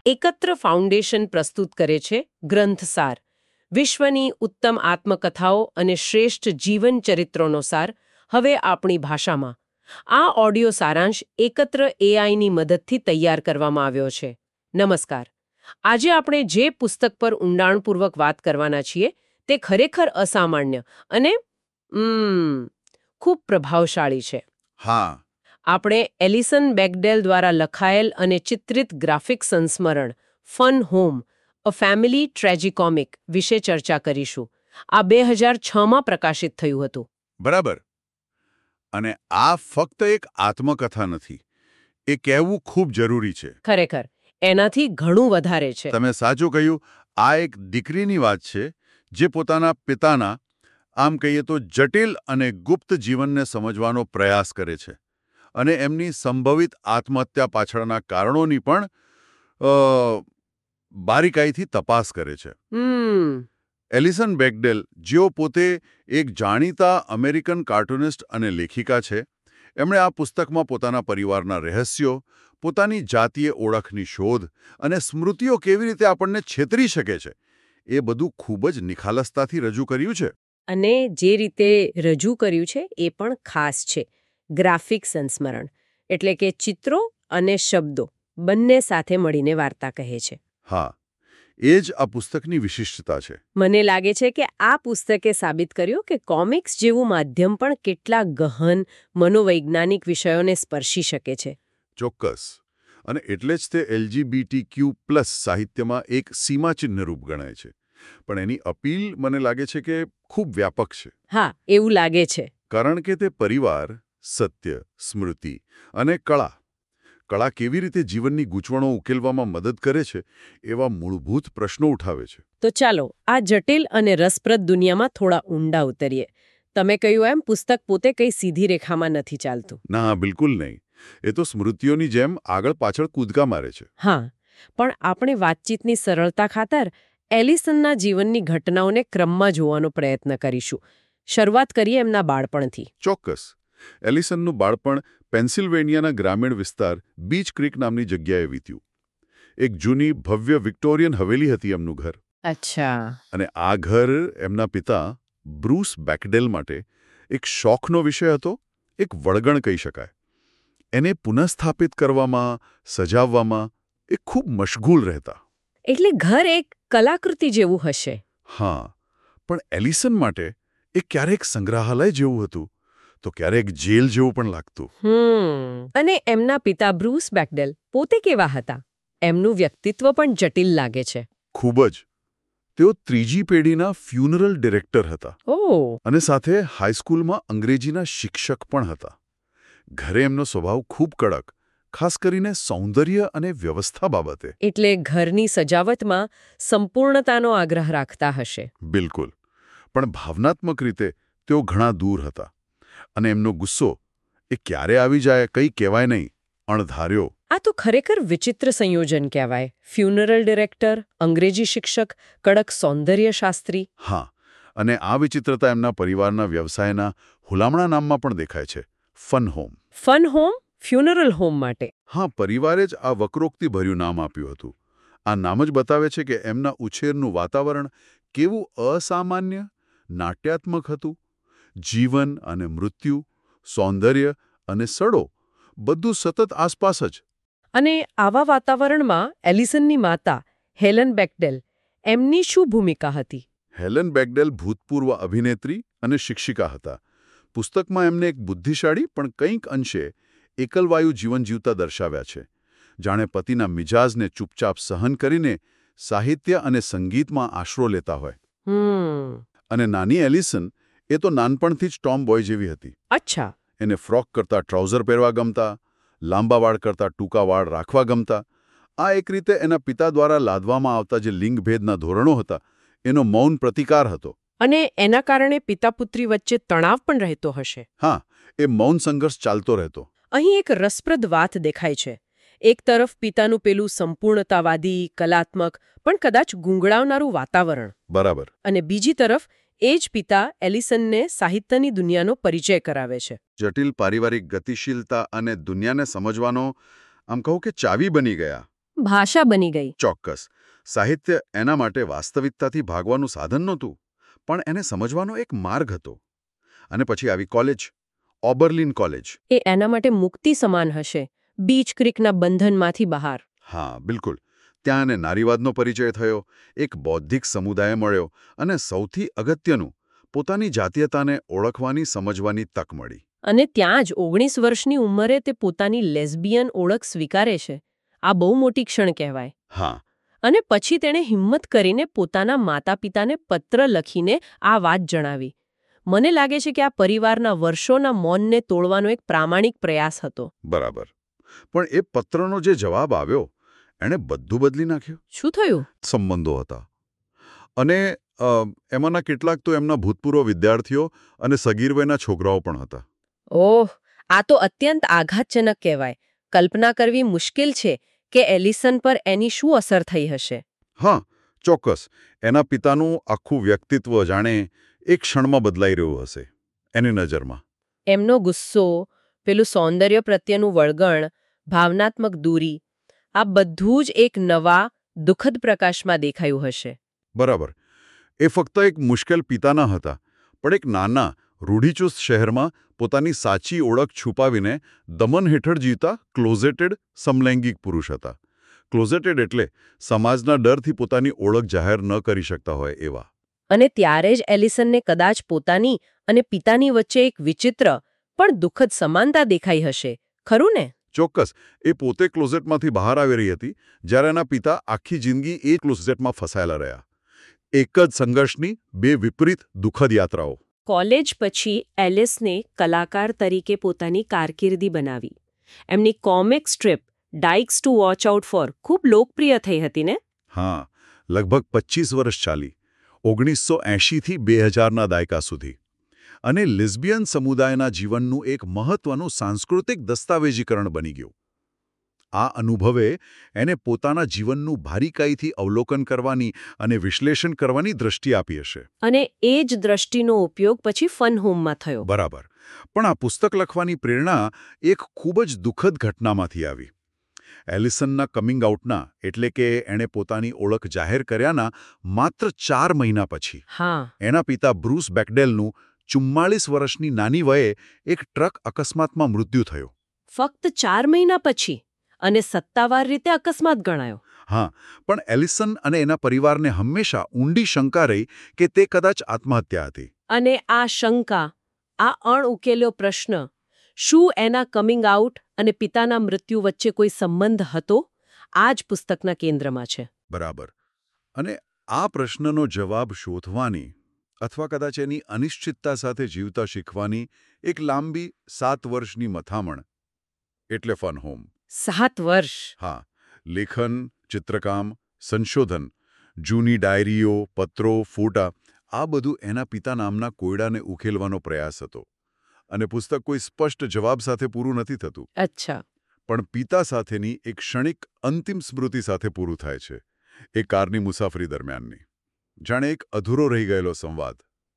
એકત્ર ફાઉન્ડેશન પ્રસ્તુત કરે છે ગ્રંથસાર, વિશ્વની ઉત્તમ આત્મકથાઓ અને શ્રેષ્ઠ જીવન ચરિત્રોનો સાર હવે આપણી ભાષામાં. આ ઓડિયો સારાંશ એકત્ર એઆઈની મદદથી તૈયાર કરવામાં આવ્યો છે. નમસ્કાર. આજે આપણે જે પુસ્તક પર ઊંડાણપૂર્વક વાત કરવાના છીએ તે ખરેખર અસામાન્ય અને ખૂબ પ્રભાવશાળી છે. હા, આપણે એલિસન બેકડેલ દ્વારા લખાયેલ અને ચિત્રિત ગ્રાફિક સંસ્મરણ fun home, a family tragicomic વિશે ચર્ચા કરીશું. આ 2006માં પ્રકાશિત થયું હતું. બરાબર. અને આ ફક્ત એક આત્મકથા નથી. એ કહેવું ખૂબ જરૂરી છે. ખરેખર એનાથી ઘણું વધારે છે. તમે સાચું કહ્યું. આ એક દીકરીની વાત છે જે પોતાના પિતાના, આમ કહીએ તો જટિલ અને ગુપ્ત જીવનને સમજવાનો પ્રયાસ કરે છે અને એમની સંભવિત આત્મહત્યા પાછળના કારણોની પણ બારીકાઈથી તપાસ કરે છે. એલિસન બેકડેલ, જેઓ પોતે એક જાણીતા અમેરિકન કાર્ટુનિસ્ટ અને લેખિકા છે, એમણે આ પુસ્તકમાં પોતાના પરિવારના રહસ્યો, પોતાની જાતીય ઓળખની શોધ અને સ્મૃતિઓ કેવી રીતે આપણને છેતરી શકે છે એ બધું ખૂબ જ નિખાલસતાથી રજૂ કર્યું છે. અને જે રીતે રજૂ કર્યું છે એ પણ ખાસ છે. ગ્રાફિક સંસ્મરણ એટલે કે ચિત્રો અને શબ્દો બંને સાથે મળીને વાર્તા કહે છે. હા, એ જ આ પુસ્તકની વિશિષ્ટતા છે. મને લાગે છે કે આ પુસ્તકે સાબિત કર્યું કે કોમિક્સ જેવું માધ્યમ પણ કેટલા ગહન મનોવૈજ્ઞાનિક વિષયોને સ્પર્શી શકે છે. ચોક્કસ. અને એટલે જ તે LGBTQ+ સાહિત્યમાં એક સીમાચિહ્નરૂપ ગણાય છે. પણ એની અપીલ મને લાગે છે કે ખૂબ વ્યાપક છે. હા, એવું લાગે છે. કારણ કે તે પરિવાર, સત્ય, સ્મૃતિ અને કળા કેવી રીતે જીવનની ગૂંચવણો ઉકેલવામાં મદદ કરે છે એવા મૂળભૂત પ્રશ્નો ઉઠાવે છે. તો ચાલો આ જટિલ અને રસપ્રદ દુનિયામાં થોડા ઊંડા ઉતરીએ. તમે કહ્યું એમ પુસ્તક પોતે કંઈ સીધી રેખામાં નથી ચાલતું. ના, બિલકુલ નહીં. એ તો સ્મૃતિઓની જેમ આગળ પાછળ કૂદકા મારે છે. હા, પણ આપણે વાતચીતની સરળતા ખાતર એલિસનના જીવનની ઘટનાઓને ક્રમમાં જોવાનો પ્રયત્ન કરીશું. શરૂઆત કરીએ એમના બાળપણથી. ચોક્કસ. એલિસનનું બાળપણ પેન્સિલ્વેનિયાના ગ્રામીણ વિસ્તાર બીચ ક્રીક નામની જગ્યાએ વીત્યું. એક જૂની ભવ્ય વિક્ટોરિયન હવેલી હતી એમનું ઘર. અચ્છા. અને આ ઘર એમના પિતા બ્રુસ બેકડેલ માટે એક શોખનો વિષય હતો, એક વળગણ કહી શકાય. એને પુનઃસ્થાપિત કરવામાં, સજાવવામાં એ ખૂબ મશગુલ રહેતા. એટલે ઘર એક કલાકૃતિ જેવું હશે. હા, પણ એલિસન માટે એ ક્યારેક સંગ્રહાલય જેવું હતું, તો ક્યારેક જેલ જેવું પણ લાગતું. અને એમના પિતા બ્રુસ બેકડેલ પોતે કેવા હતા? એમનું વ્યક્તિત્વ પણ જટિલ લાગે છે. ખૂબ જ. તેઓ ત્રીજી પેઢીના ફ્યુનરલ ડિરેક્ટર હતા. ઓહ. અને સાથે હાઈસ્કૂલમાં અંગ્રેજીના શિક્ષક પણ હતા. ઘરે એમનો સ્વભાવ ખૂબ કડક, ખાસ કરીને સૌંદર્ય અને વ્યવસ્થા બાબતે. એટલે ઘરની સજાવટમાં સંપૂર્ણતાનો આગ્રહ રાખતા હશે. બિલકુલ. પણ ભાવનાત્મક રીતે તેઓ ઘણા દૂર હતા. અને એમનો ગુસ્સો એ ક્યારે આવી જાય કંઈ કહેવાય નહીં, અણધાર્યો. આ તો ખરેખર વિચિત્ર સંયોજન કહેવાય. ફ્યુનરલ ડિરેક્ટર, અંગ્રેજી શિક્ષક, કડક સૌંદર્યશાસ્ત્રી. હા, અને આ વિચિત્રતા એમના પરિવારના વ્યવસાયના હુલામણા નામમાં પણ દેખાય છે, fun home. Fun home? Funeral home માટે? હા, પરિવારે જ આ વક્રોક્તિભર્યું નામ આપ્યું હતું. આ નામ જ બતાવે છે કે એમના ઉછેરનું વાતાવરણ કેવું અસામાન્ય, નાટ્યાત્મક હતું. જીવન અને મૃત્યુ, સૌંદર્ય અને સડો બધું સતત આસપાસ જ. અને આવા વાતાવરણમાં એલિસનની માતા હેલન બેકડેલ, એમની શું ભૂમિકા હતી? હેલન બેકડેલ ભૂતપૂર્વ અભિનેત્રી અને શિક્ષિકા હતા. પુસ્તકમાં એમને એક બુદ્ધિશાળી પણ કંઈક અંશે એકલવાયુ જીવન જીવતા દર્શાવ્યા છે. જાણે પતિના મિજાજને ચૂપચાપ સહન કરીને સાહિત્ય અને સંગીતમાં આશરો લેતા હોય. અને નાની એલિસન એ તો નાનપણથી જ ટોમ બોય જેવી હતી. અચ્છા. એને ફ્રોક કરતા ટ્રાઉઝર પહેરવા ગમતા, લાંબા વાળ કરતા ટૂંકા વાળ રાખવા ગમતા. આ એક રીતે એના પિતા દ્વારા લાદવામાં આવતા જે લિંગભેદના ધોરણો હતા એનો મૌન પ્રતિકાર હતો. અને એના કારણે પિતા-પુત્રી વચ્ચે તણાવ પણ રહેતો હશે. હા, એ મૌન સંઘર્ષ ચાલતો રહેતો. અહીં એક રસપ્રદ વાત દેખાય છે. એક તરફ પિતાનું પેલું સંપૂર્ણતાવાદી, કલાત્મક, પણ કદાચ ગુંગળાવનારું વાતાવરણ. બરાબર. અને બીજી તરફ એ જ પિતા એલિસનને સાહિત્યની દુનિયાનો પરિચય કરાવે છે. જટિલ પારિવારિક ગતિશીલતા અને દુનિયાને સમજવાનો આમ કહું કે ચાવી બની ગયા. ભાષા બની ગઈ. ચોક્કસ. સાહિત્ય એના માટે વાસ્તવિકતાથી ભાગવાનું સાધન નહોતું, પણ એને સમજવાનો એક માર્ગ હતો. અને પછી આવી કોલેજ, ઓબર્લિન કોલેજ. એ એના માટે મુક્તિ સમાન હશે, બીચ ક્રીકના બંધનમાંથી બહાર. હા, બિલકુલ. ત્યાં એને નારીવાદનો પરિચય થયો, એક બૌદ્ધિક સમુદાય મળ્યો અને સૌથી અગત્યનું, પોતાની જાતીયતાને ઓળખવાની સમજવાની તક મળી. અને ત્યાં જ 19 વર્ષની ઉંમરે તે પોતાની લેસ્બિયન ઓળખ સ્વીકારે છે. આ બહુ મોટી ક્ષણ કહેવાય. હા. અને પછી તેણે હિંમત કરીને પોતાના માતા-પિતાને પત્ર લખીને આ વાત જણાવી. મને લાગે છે કે આ પરિવારના વર્ષોના મૌનને તોડવાનો એક પ્રામાણિક પ્રયાસ હતો. બરાબર. પણ એ પત્રનો જે જવાબ આવ્યો, એણે બધું બદલી નાખ્યું. શું થયું? સંબંધો હતા. અને એમાંના કેટલાક તો એમના ભૂતપૂર્વ વિદ્યાર્થીઓ અને સગીર વયના છોકરાઓ પણ હતા. ઓહ, આ તો અત્યંત આઘાતજનક કહેવાય. કલ્પના કરવી મુશ્કેલ છે કે એલિસન પર એની શું અસર થઈ હશે. હા, ચોક્કસ. એના પિતાનું આખું વ્યક્તિત્વ જાણે એક ક્ષણમાં બદલાઈ રહ્યું હશે એની નજરમાં. એમનો ગુસ્સો, પેલું સૌંદર્ય પ્રત્યેનું વળગણ, ભાવનાત્મક દૂરી, આ બધું જ એક નવા, દુઃખદ પ્રકાશમાં દેખાયું હશે. બરાબર. એ ફક્ત એક મુશ્કેલ પિતા ન હતા, પણ એક નાના, રૂઢિચુસ્ત શહેરમાં પોતાની સાચી ઓળખ છુપાવીને દમન હેઠળ જીવતા ક્લોઝેટેડ સમલૈંગિક પુરુષ હતા. ક્લોઝેટેડ એટલે સમાજના ડરથી પોતાની ઓળખ જાહેર ન કરી શકતા હોય એવા. અને ત્યારે જ એલિસનને કદાચ પોતાની અને પિતાની વચ્ચે એક વિચિત્ર પણ દુઃખદ સમાનતા દેખાઈ હશે. ખરું ને? ચોક્કસ. એ પોતે ક્લોઝેટમાંથી બહાર આવી રહી હતી, જ્યારે એના પિતા આખી જિંદગી એ ક્લોઝેટમાં ફસાયેલા રહ્યા. એક જ સંઘર્ષની બે વિપરીત દુઃખદ યાત્રાઓ. કોલેજ પછી એલિસને કલાકાર તરીકે પોતાની કારકિર્દી બનાવી. એમની comic strip dykes to watch out for ખૂબ લોકપ્રિય થઈ હતી ને? હા, લગભગ 25 વર્ષ ચાલી, 1980થી 2000ના દાયકા સુધી. અને લેસ્બિયન સમુદાયના જીવનનું એક મહત્વનું સાંસ્કૃતિક દસ્તાવેજીકરણ બની ગયું. આ અનુભવે એને પોતાના જીવનનું બારીકાઈથી અવલોકન કરવાની અને વિશ્લેષણ કરવાની દ્રષ્ટિ આપી હશે. અને એ જ દ્રષ્ટિનો ઉપયોગ પછી ફન હોમમાં થયો. બરાબર. પણ આ પુસ્તક લખવાની પ્રેરણા એક ખૂબ જ દુઃખદ ઘટનામાંથી આવી. એલિસનના કમિંગ આઉટના, એટલે કે એણે પોતાની ઓળખ જાહેર કર્યાના માત્ર 4 મહિના પછી એના પિતા બ્રુસ બેકડેલનું 44 વર્ષની નાની વયે એક ટ્રક અકસ્માતમાં મૃત્યુ થયું. ફક્ત 4 મહિના પછી? અને સત્તાવાર રીતે અકસ્માત ગણાયો? હા, પણ એલિસન અને એના પરિવારને હંમેશા ઊંડી શંકા રહી કે તે કદાચ આત્મહત્યા હતી. અને આ શંકા, આ અણઉકેલ્યો પ્રશ્ન, શું એના કમિંગ આઉટ અને પિતાના મૃત્યુ વચ્ચે કોઈ સંબંધ હતો? આ જ પુસ્તકના કેન્દ્રમાં છે. બરાબર. અને આ પ્રશ્નનો જવાબ શોધવાની, અથવા કદાચ એની અનિશ્ચિતતા સાથે જીવતા શીખવાની એક લાંબી 7 વર્ષની મથામણ, એટલે ફન હોમ. 7 વર્ષ? હા. લેખન, ચિત્રકામ, સંશોધન, જૂની ડાયરીઓ, પત્રો, ફોટા, આ બધું એના પિતા નામના કોયડાને ઉકેલવાનો પ્રયાસ હતો. અને પુસ્તક કોઈ સ્પષ્ટ જવાબ સાથે પૂરું નથી થતું. અચ્છા. પણ પિતા સાથેની એક ક્ષણિક અંતિમ સ્મૃતિ સાથે પૂરું થાય છે. એ કારની મુસાફરી દરમિયાનની. જાણે એક અધૂરો રહી ગયેલો સંવાદ.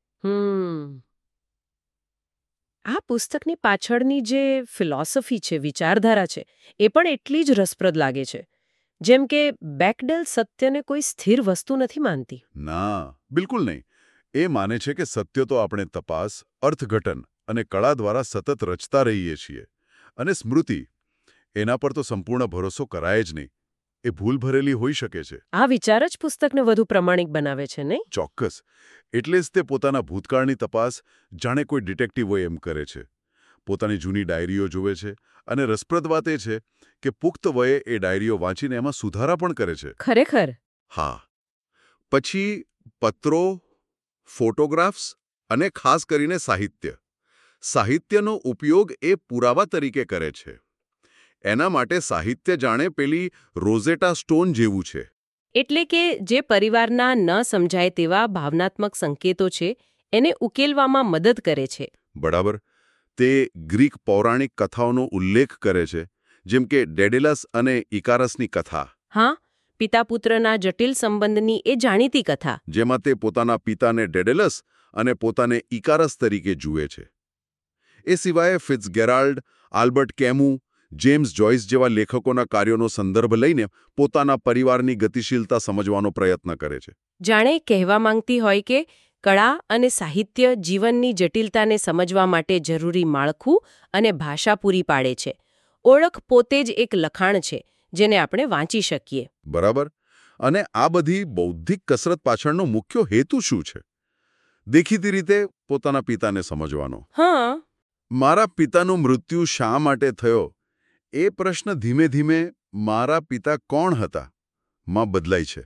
આ પુસ્તકની પાછળની જે ફિલોસોફી છે, વિચારધારા છે, એ પણ એટલી જ રસપ્રદ લાગે છે. જેમ કે બેકડેલ સત્યને કોઈ સ્થિર વસ્તુ નથી માનતી. ના, બિલકુલ નહીં. એ માને છે કે સત્ય તો આપણે તપાસ, અર્થઘટન અને કળા દ્વારા સતત રચતા રહીએ છીએ. અને સ્મૃતિ, એના પર તો સંપૂર્ણ ભરોસો કરાય જ નહીં. એ ભૂલ ભરેલી હોઈ શકે છે. આ વિચાર જ પુસ્તકને વધુ પ્રમાણિક બનાવે છે, નહીં? ચોક્કસ. એટલે જ તે પોતાના ભૂતકાળની તપાસ જાણે કોઈ ડિટેક્ટિવ હોય એમ કરે છે. પોતાની જૂની ડાયરીઓ જુએ છે, અને રસપ્રદ વાત એ છે કે પુખ્ત વયે એ ડાયરીઓ વાંચીને એમાં સુધારા પણ કરે છે. ખરેખર? હા. પછી પત્રો, ફોટોગ્રાફ્સ અને ખાસ કરીને સાહિત્ય. સાહિત્યનો ઉપયોગ એ પુરાવા તરીકે કરે છે. એના માટે સાહિત્ય જાણે પેલી રોઝેટા સ્ટોન જેવું છે. એટલે કે જે પરિવારના ન સમજાય તેવા ભાવનાત્મક સંકેતો છે, એને ઉકેલવામાં મદદ કરે છે. બરાબર. તે ગ્રીક પૌરાણિક કથાઓનો ઉલ્લેખ કરે છે, જેમ કે ડેડેલસ અને ઇકારસની કથા. હા, પિતા-પુત્રના જટિલ સંબંધની એ જાણીતી કથા. જેમાં તે પોતાના પિતાને ડેડેલસ અને પોતાને ઇકારસ તરીકે જુએ છે. એ સિવાય Fitzgerald, Albert Camus James Joyce જેવા લેખકોના કાર્યોનો સંદર્ભ લઈને પોતાના પરિવારની ગતિશીલતા સમજવાનો પ્રયત્ન કરે છે. જાણે કહેવા માંગતી હોય કે કળા અને સાહિત્ય જીવનની જટિલતાને સમજવા માટે જરૂરી માળખું અને ભાષા પૂરી પાડે છે. ઓળખ પોતે જ એક લખાણ છે જેને આપણે વાંચી શકીએ. બરાબર. અને આ બધી બૌદ્ધિક કસરત પાછળનો મુખ્ય હેતુ શું છે? દેખીતી રીતે પોતાના પિતાને સમજવાનો. હા, મારા પિતાનું મૃત્યુ શા માટે થયો એ પ્રશ્ન ધીમે ધીમે મારા પિતા કોણ હતા માં બદલાય છે.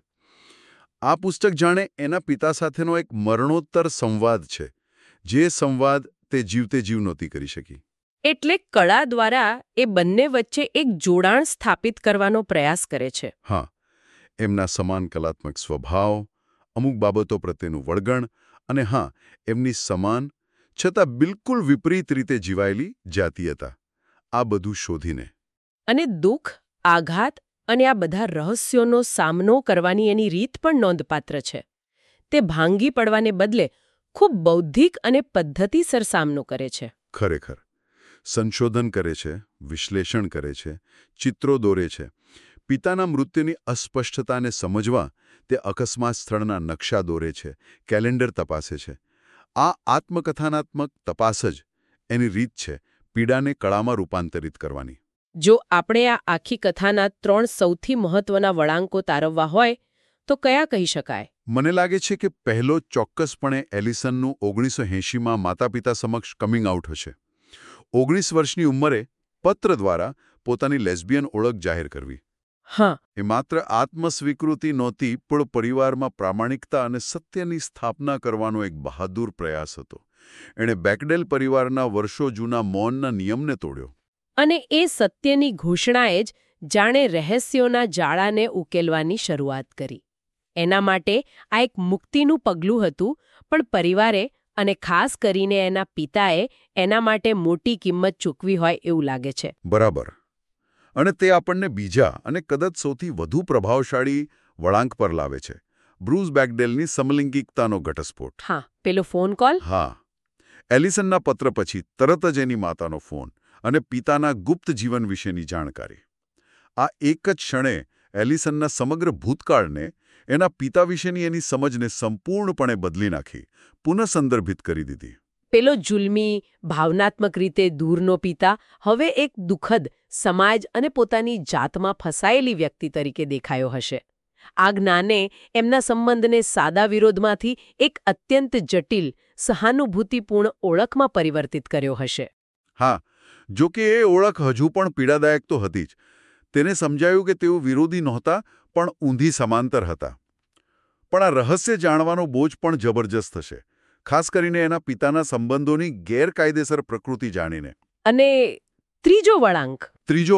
આ પુસ્તક જાણે એના પિતા સાથેનો એક મરણોત્તર સંવાદ છે, જે સંવાદ તે જીવતે જીવ નહોતી કરી શકી. એટલે કળા દ્વારા એ બંને વચ્ચે એક જોડાણ સ્થાપિત કરવાનો પ્રયાસ કરે છે. હા, એમના સમાન કલાત્મક સ્વભાવ, અમુક બાબતો પ્રત્યેનું વળગણ અને હા, એમની સમાન છતાં બિલકુલ વિપરીત રીતે જીવાયેલી જાતીયતા, આ બધું શોધીને. અને દુઃખ, આઘાત અને આ બધા રહસ્યોનો સામનો કરવાની એની રીત પણ નોંધપાત્ર છે. તે ભાંગી પડવાને બદલે ખૂબ બૌદ્ધિક અને પદ્ધતિસર સામનો કરે છે. ખરેખર સંશોધન કરે છે, વિશ્લેષણ કરે છે, ચિત્રો દોરે છે. પિતાના મૃત્યુની અસ્પષ્ટતાને સમજવા તે અકસ્માત સ્થળના નકશા દોરે છે, કેલેન્ડર તપાસે છે. આ આત્મકથાનાત્મક તપાસ જ એની રીત છે પીડાને કળામાં રૂપાંતરિત કરવાની. જો આપણે આ આખી કથાના 3 સૌથી મહત્વના વળાંકો તારવવા હોય તો કયા કહી શકાય? મને લાગે છે કે પહેલો ચોક્કસપણે એલિસનનું 1980માં માતા-પિતા સમક્ષ કમિંગ આઉટ હશે. 19 વર્ષની ઉંમરે પત્ર દ્વારા પોતાની લેસ્બિયન ઓળખ જાહેર કરવી. હા, એ માત્ર આત્મસ્વીકૃતિ નહોતી, પણ પરિવારમાં પ્રામાણિકતા અને સત્યની સ્થાપના કરવાનો એક બહાદુર પ્રયાસ હતો. એણે બેકડેલ પરિવારના વર્ષો જૂના મૌનના નિયમને તોડ્યો. અને એ સત્યની ઘોષણાએ જ જાણે રહસ્યોના જાળાને ઉકેલવાની શરૂઆત કરી. એના માટે આ એક મુક્તિનું પગલું હતું, પણ પરિવારે અને ખાસ કરીને એના પિતાએ એના માટે મોટી કિંમત ચૂકવી હોય એવું લાગે છે. બરાબર. અને તે આપણને બીજા અને કદાચ સૌથી વધુ પ્રભાવશાળી વળાંક પર લાવે છે. બ્રુસ બેકડેલની સમલિંગિકતાનો ઘટસ્ફોટ. હા, પેલો ફોન કોલ? હા. એલિસનના પત્ર પછી તરત જ એની માતાનો ફોન અને પિતાના ગુપ્ત જીવન વિશેની જાણકારી. આ એક જ ક્ષણે એલિસનના સમગ્ર ભૂતકાળને, એના પિતા વિશેની એની સમજને સંપૂર્ણપણે બદલી નાખી, પુનઃસંદર્ભિત કરી દીધી. પેલો જુલ્મી, ભાવનાત્મક રીતે દૂરનો પિતા હવે એક દુઃખદ, સમાજ અને પોતાની જાતમાં ફસાયેલી વ્યક્તિ તરીકે દેખાયો હશે. આ જ્ઞાને એમના સંબંધને સાદા વિરોધમાંથી એક અત્યંત જટિલ, સહાનુભૂતિપૂર્ણ ઓળખમાં પરિવર્તિત કર્યો હશે. હા, જો કે એ ઓળખ હજુ પણ પીડાદાયક તો હતી જ. તેને સમજાયું કે તેઓ વિરોધી નહોતા, પણ ઊંધી સમાંતર હતા. પણ આ રહસ્ય જાણવાનો બોજ પણ જબરજસ્ત હશે, ખાસ કરીને એના પિતાના સંબંધોની ગેરકાયદેસર પ્રકૃતિ જાણીને. અને ત્રીજો વળાંક,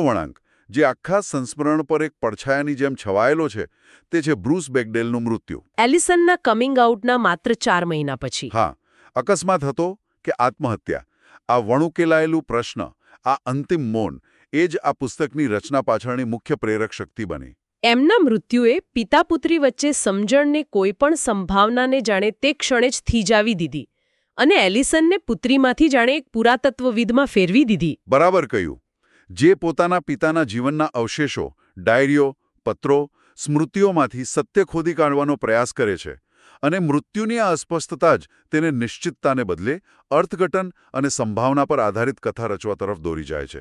જે આખા સંસ્મરણ પર એક પડછાયાની જેમ છવાયેલો છે, તે છે બ્રુસ બેકડેલનું મૃત્યુ. એલિસનના કમિંગ આઉટના માત્ર 4 મહિના પછી. હા, અકસ્માત હતો કે આત્મહત્યા, આ વણુકેલાયેલું પ્રશ્ન, આ અંતિમ મૌન, એ જ આ પુસ્તકની રચના પાછળની મુખ્ય પ્રેરક શક્તિ બની. એમના મૃત્યુએ પિતા-પુત્રી વચ્ચે સમજણને કોઈપણ સંભાવનાને જાણે તે ક્ષણે જ થીજાવી દીધી અને એલિસનને પુત્રીમાંથી જાણે એક પુરાતત્વવિદમાં ફેરવી દીધી. બરાબર કહ્યું. જે પોતાના પિતાના જીવનના અવશેષો, ડાયરીઓ, પત્રો, સ્મૃતિઓમાંથી સત્ય ખોદી કાઢવાનો પ્રયાસ કરે છે, અને મૃત્યુની આ અસ્પષ્ટતા જ તેને નિશ્ચિતતાને બદલે અર્થઘટન અને સંભાવના પર આધારિત કથા રચવા તરફ દોરી જાય છે.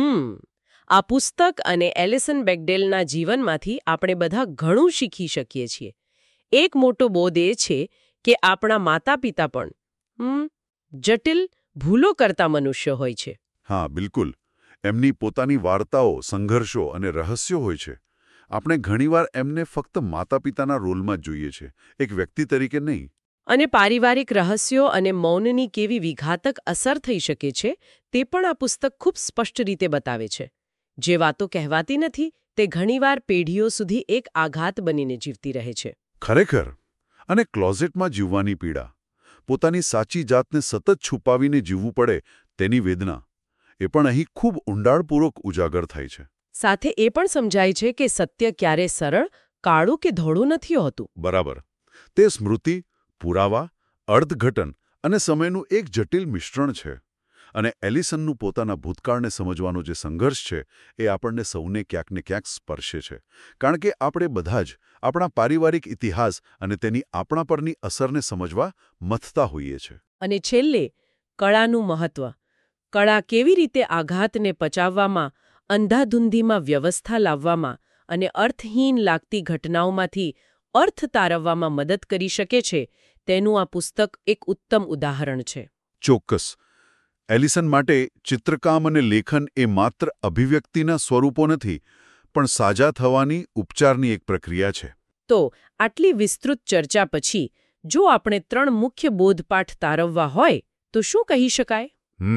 આ પુસ્તક અને એલિસન બેકડેલના જીવનમાંથી આપણે બધા ઘણું શીખી શકીએ છીએ. એક મોટો બોધ એ છે કે આપણા માતા-પિતા પણ જટિલ, ભૂલો કરતા મનુષ્ય હોય છે. હા, બિલકુલ. એમની પોતાની વાર્તાઓ, સંઘર્ષો અને રહસ્યો હોય છે. આપણે ઘણીવાર એમને ફક્ત માતા-પિતાના રોલમાં જ જોઈએ છે, એક વ્યક્તિ તરીકે નહીં. અને પારિવારિક રહસ્યો અને મૌનની કેવી વિઘાતક અસર થઈ શકે છે તે પણ આ પુસ્તક ખૂબ સ્પષ્ટ રીતે બતાવે છે. જે વાતો કહેવાતી નથી તે ઘણીવાર પેઢીઓ સુધી એક આઘાત બનીને જીવતી રહે છે. ખરેખર. અને ક્લોઝેટમાં જીવવાની પીડા, પોતાની સાચી જાતને સતત છુપાવીને જીવવું પડે તેની વેદના, એ પણ અહીં ખૂબ ઊંડાણપૂર્વક ઉજાગર થાય છે. સાથે એ પણ સમજાય છે કે સત્ય ક્યારે સરળ, કાળું કે ધોળું નથી હોતું. બરાબર. તે સ્મૃતિ, પુરાવા, અર્થઘટન અને સમયનું એક જટિલ મિશ્રણ છે. અને એલિસનનું પોતાના ભૂતકાળને સમજવાનો જે સંઘર્ષ છે એ આપણને સૌને ક્યાંક ને ક્યાંક સ્પર્શે છે. કારણ કે આપણે બધા જ આપણા પારિવારિક ઇતિહાસ અને તેની આપણા પરની અસરને સમજવા મથતા હોઈએ છીએ. અને છેલ્લે કળાનું મહત્વ. કળા કેવી રીતે આઘાતને પચાવવામાં, અંધાધૂંધીમાં વ્યવસ્થા લાવવામાં અને અર્થહીન લાગતી ઘટનાઓમાંથી અર્થ તારવવામાં મદદ કરી શકે છે, તેનું આ પુસ્તક એક ઉત્તમ ઉદાહરણ છે. ચોક્કસ. એલિસન માટે ચિત્રકામ અને લેખન એ માત્ર અભિવ્યક્તિના સ્વરૂપો નથી, પણ સાજા થવાની ઉપચારની એક પ્રક્રિયા છે. તો આટલી વિસ્તૃત ચર્ચા પછી જો આપણે 3 મુખ્ય બોધપાઠ તારવવા હોય તો શું કહી શકાય?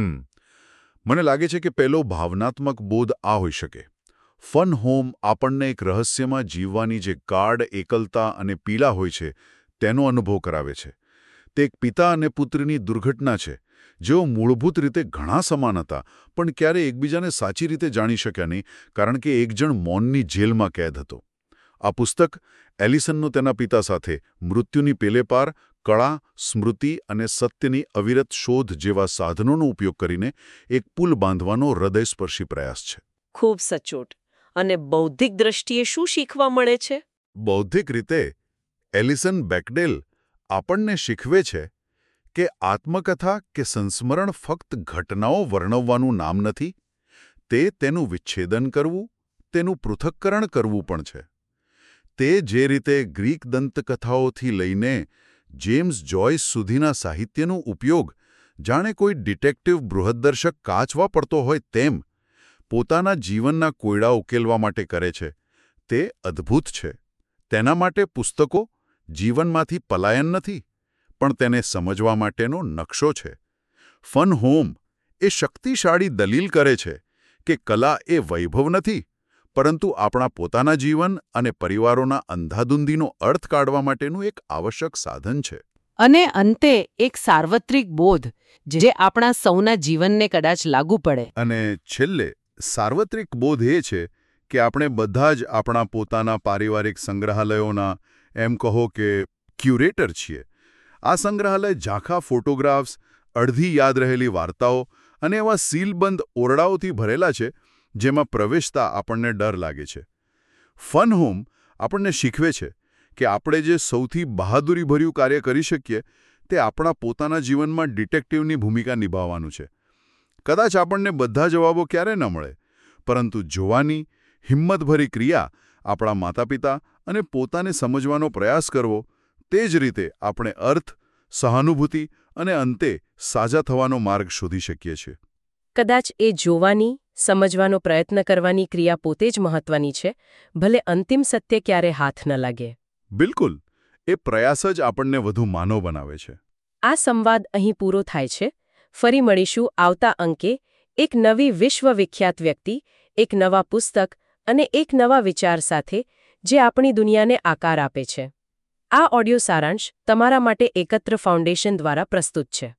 મને લાગે છે કે પહેલો ભાવનાત્મક બોધ આ હોઈ શકે. ફન હોમ આપણને એક રહસ્યમાં જીવવાની જે ગાઢ એકલતા અને પીડા હોય છે તેનો અનુભવ કરાવે છે. તે એક પિતા અને પુત્રની દુર્ઘટના છે, જેઓ મૂળભૂત રીતે ઘણા સમાન હતા, પણ ક્યારેય એકબીજાને સાચી રીતે જાણી શક્યા નહીં, કારણ કે એક જણ મૌનની જેલમાં કેદ હતો. આ પુસ્તક એલિસનનો તેના પિતા સાથે મૃત્યુની પેલે પાર કળા, સ્મૃતિ અને સત્યની અવિરત શોધ જેવા સાધનોનો ઉપયોગ કરીને એક પુલ બાંધવાનો હૃદયસ્પર્શી પ્રયાસ છે. ખૂબ સચોટ. અને બૌદ્ધિક દ્રષ્ટિએ શું શીખવા મળે છે? બૌદ્ધિક રીતે એલિસન બેકડેલ આપણને શીખવે છે કે આત્મકથા કે સંસ્મરણ ફક્ત ઘટનાઓ વર્ણવવાનું નામ નથી, તે તેનું વિચ્છેદન કરવું, તેનું પૃથક્કરણ કરવું પણ છે. તે જે રીતે ગ્રીક દંતકથાઓથી લઈને જેમ્સ જોયસ સુધીના સાહિત્યનો ઉપયોગ જાણે કોઈ ડિટેક્ટિવ બૃહદદર્શક કાચવા પડતો હોય તેમ પોતાના જીવનના કોયડા ઉકેલવા માટે કરે છે, તે અદ્ભુત છે. તેના માટે પુસ્તકો જીવનમાંથી પલાયન નથી, પણ તેને સમજવા માટેનો નકશો છે. ફન હોમ એ શક્તિશાળી દલીલ કરે છે કે કલા એ વૈભવ નથી, પરંતુ આપણા પોતાના જીવન અને પરિવારોના અંધાધૂંધીનો અર્થ કાઢવા માટેનું એક આવશ્યક સાધન છે. અને અંતે એક સાર્વત્રિક બોધ જે આપણા સૌના જીવનને કદાચ લાગુ પડે. અને છેલ્લે સાર્વત્રિક બોધ એ છે કે આપણે બધા જ આપણા પોતાના પારિવારિક સંગ્રહાલયોના એમ કહો કે ક્યુરેટર છીએ. આ સંગ્રહાલય ઝાંખા ફોટોગ્રાફ્સ, અડધી યાદ રહેલી વાર્તાઓ અને એવા સીલબંધ ઓરડાઓથી ભરેલા છે જેમાં પ્રવેશતા આપણને ડર લાગે છે. ફન હોમ આપણને શીખવે છે કે આપણે જે સૌથી બહાદુરીભર્યું કાર્ય કરી શકીએ તે આપણા પોતાના જીવનમાં ડિટેક્ટિવની ભૂમિકા નિભાવવાનું છે. કદાચ આપણને બધા જવાબો ક્યારે ન મળે, પરંતુ જોવાની હિંમતભરી ક્રિયા, આપણા માતાપિતા અને પોતાને સમજવાનો પ્રયાસ કરવો, તે જ રીતે આપણે અર્થ, સહાનુભૂતિ અને અંતે સાજા થવાનો માર્ગ શોધી શકીએ છીએ. કદાચ એ જોવાની, સમજવાનો પ્રયત્ન કરવાની ક્રિયા પોતે જ મહત્વની છે, ભલે અંતિમ સત્ય ક્યારે હાથ ન લાગે. બિલકુલ. એ પ્રયાસ જ આપણને વધુ માનવ બનાવે છે. આ સંવાદ અહીં પૂરો થાય છે. ફરી મળીશું આવતા અંકે એક નવી વિશ્વવિખ્યાત વ્યક્તિ, એક નવા પુસ્તક અને એક નવા વિચાર સાથે જે આપણી દુનિયાને આકાર આપે છે. આ ઓડિયો સારાંશ તમારા માટે એકત્ર ફાઉન્ડેશન દ્વારા પ્રસ્તુત છે.